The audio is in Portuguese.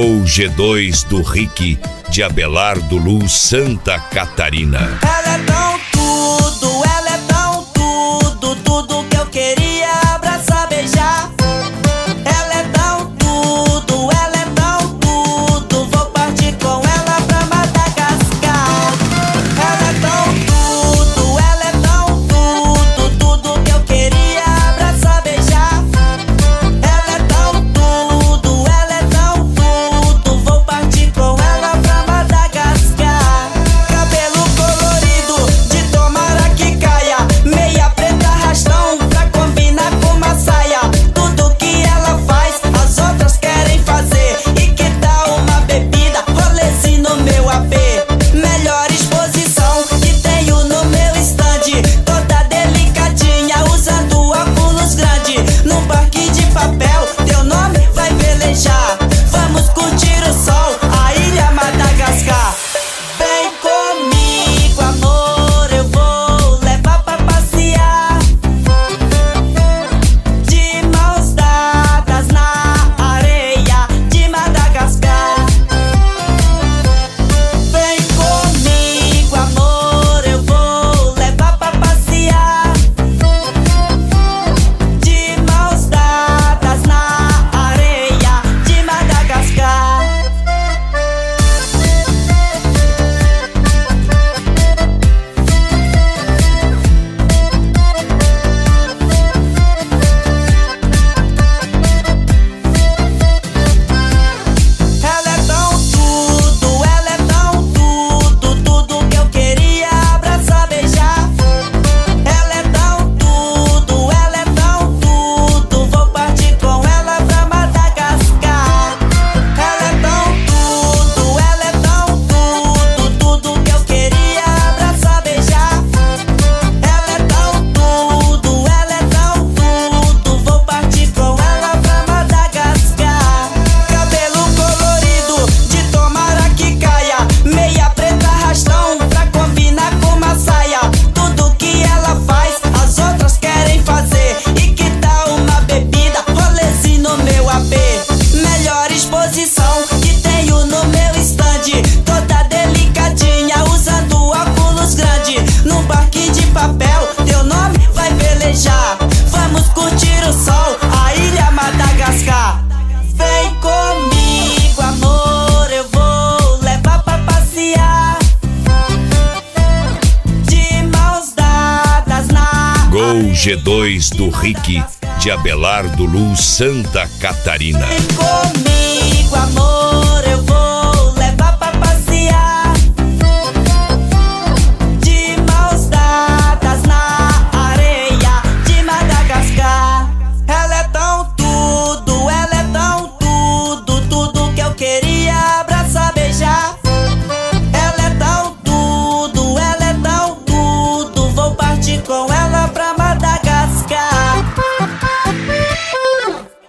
Gol G2 do Rick, de Abelardo Luz, Santa Catarina. Ela é tão tudo, ela é tão tudo, tudo que eu queria abraçar, beijar. Ela é tão tudo, ela é tão tudo, vou partir com ela pra Madagascar. Ela é tão tudo, ela é tão tudo, tudo que eu queria abraçar, beijar. Ela é tão tudo, ela é tão tudo, vou partir com ela pra Madagascar. Cabelo colorido, de tomara que caia, meia preta, arrastão, pra combinar com uma saia. Tudo que ela faz, as outras querem fazer. E que tal uma bebida, rolezinho no meu AP? Melhor exposição que tenho no meu stand, toda delicadinha, usando óculos grande. Num parque de papel, teu nome vai velejar. Vamos curtir o sol, a ilha Madagascar. Vem comigo, amor, eu vou levar pra passear, de mãos dadas na areia de Madagascar. Vem comigo, amor, eu vou levar pra passear, de mãos dadas na areia de Madagascar. Ela é tão tudo, ela é tão tudo, tudo que eu queria abraçar, beijar. Ela é tão tudo, ela é tão tudo, vou partir com ela pra Madagascar. Ela é tão tudo, ela é tão tudo, tudo que eu queria abraçar, beijar. Ela é tão tudo, ela é tão tudo, vou partir com ela pra Madagascar. Cabelo colorido, de tomara que caia, meia preta, arrastão, pra combinar com uma saia. Tudo que ela faz, as outras querem fazer. E que tal uma bebida, rolezinho no meu AP? Melhor exposição que tenho no meu stand, toda delicadinha, usando óculos grande. Num parque de papel, teu nome vai velejar. Vamos curtir o sol, a ilha Madagascar. Vem comigo, amor, eu vou levar pra passear, de mãos dadas na Gol G2 do Rick, de Abelardo Luz, Santa Catarina. Vem